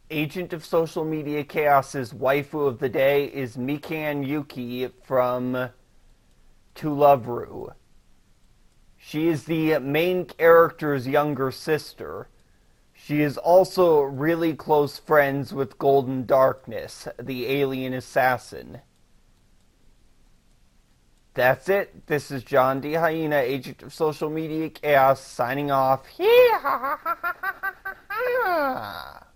Agent of Social Media Chaos's waifu of the day is Mikan Yuki from To Love Ru. She is the main character's younger sister. She is also really close friends with Golden Darkness, the alien assassin. That's it. This is John D. Hyena, Agent of Social Media Chaos, signing off.